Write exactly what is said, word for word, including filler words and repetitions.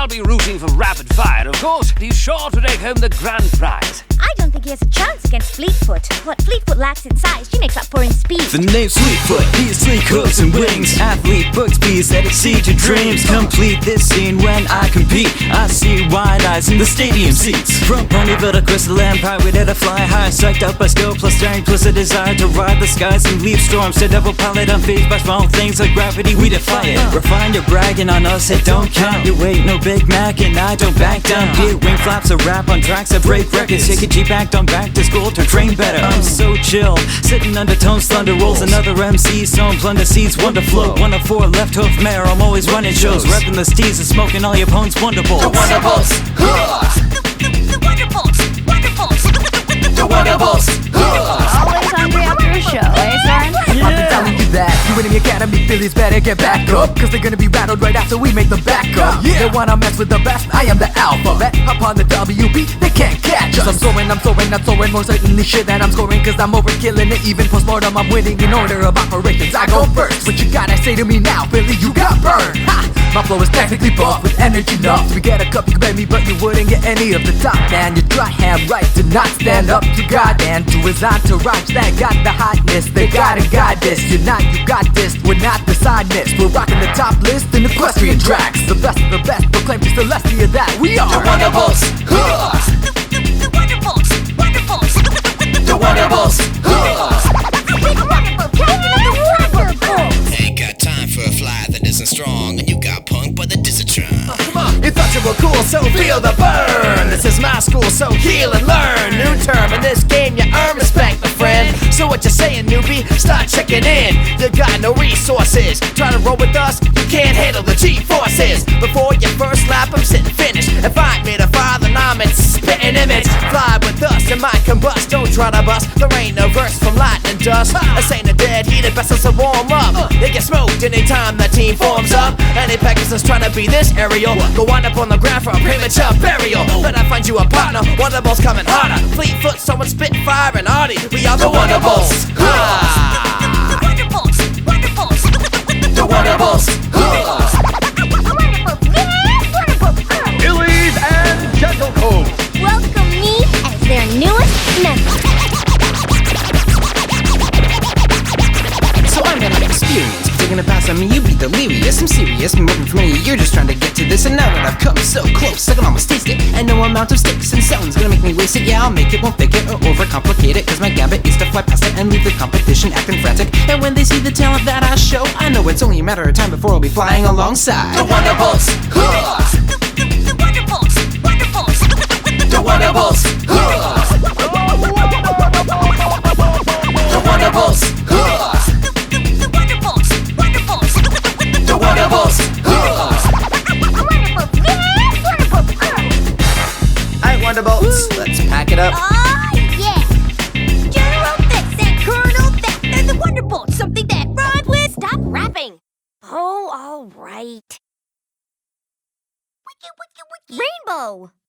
I'll be rooting for Rapid Fire, of course. He's sure to take home the grand prize. I don't think he has a chance against Fleetfoot. What Fleetfoot lacks in size, she makes up for in speed. The name's Fleetfoot, he's sleek hooves and wings. Athlete books bees that exceed your dreams. Complete this scene when I compete. I see wide eyes in the stadium seats. From Ponyville to Crystal Empire, we did a fly high. Psyched up by skill plus strength plus a desire to ride the skies and leave storms. To devil pilot unfazed by small things like gravity, we defy it. Refined, you're bragging on us, it don't count. You ain't no Big Mac and I don't back down. Be it wing flaps or rap on tracks that break records. Take a Jeep act on back to school to train better. I'm so chill, sitting under tones, thunder rolls. Another M C, sown plunder seeds, wonder flow. One of four left hoof mare, I'm always running shows. Repping the steez and smoking all your opponents' Wonderbolts. The Wonderbolts, The, the, the, the Wonderbolts, Wonderbolts. the Wonderbolts. Always hungry after a show, eh, son? I've been telling you that you in the academy Phillies better get back up, cause they're gonna be rattled right after we make them back up. Yeah. They wanna mess with the best, I am the alphabet. Up on the W B, they can't catch us. I'm soaring, I'm soaring, I'm soaring. More certainly shit that I'm scoring, cause I'm overkilling it. Even postmortem, I'm winning in order of operations. I go first. What you gotta say to me now, Philly? You got burned. Ha! My flow is technically buff with energy enough. We get a cup, you can pay me, but you wouldn't get any of the top, man. You try ham right to not stand up to God and to his entourage that got the hotness. They gotta guide this. You're not, you got this. We're not the sideness. We're rocking the top list in equestrian tracks. The best of the best, proclaim to Celestia that we are The Wonderbolts. The, the, the Wonderbolts, Wonderbolts. The Wonderbolts. The big Wonderbolt, captain of the Wonderbolts. Ain't got time for a fly that isn't strong, and you got punked by the Disatron. You thought you were cool, so feel the burn. This is my school, so heal and learn. New term in this game, you earn respect, my friend. So what you saying, newbie? Start checking in. You got no resources. Try to roll with us, you can't handle the G-forces. Before your first lap, I'm sitting finished. If I made a fire, then I'm in spitting image. Fly with us, you might combust. Don't try to bust. There ain't no verse from lightning dust. This ain't a dead heat, it best us to warm up. They get smoked anytime the team forms up. Any Pegasus trying to be this aerial, go wind up on the ground for a premature burial. Better find you a partner, Wonderbolts coming harder. Fleetfoot, someone Spitfire and Artie. We are the Wonderbolts. The Wonderbolts, Wonderbolts. The Wonderbolts. Wonderbolts, yeah, Wonderbolts. Illies and Gentlecoats. Welcome me as their newest member. So I'm gonna experience. If you're gonna pass on me, you be delirious. I'm serious, been working for many years just trying to get to this. And now that I've come so close, I can almost taste it. And no amount of sticks and stones gonna make me waste it. Yeah, I'll make it, won't fake it, or overcomplicate it. Cause my gambit is to fly past it and leave the competition acting frantic. And when they see the talent that I show, I know it's only a matter of time before I'll be flying alongside The Wonderbolts. The, the, the Wonderbolts, Wonderbolts. The Wonderbolts. The Wonderbolts. The Wonderbolts, Wonderbolts. The Wonderbolts. Wonderbolts, yeah, Wonderbolts. Alright, Wonderbolts, let's pack it up. Oh, yeah. General this and Colonel that. They're the Wonderbolts, something that rhymes with stop rapping. Oh, all right. Wiki, wiki, wiki. Rainbow.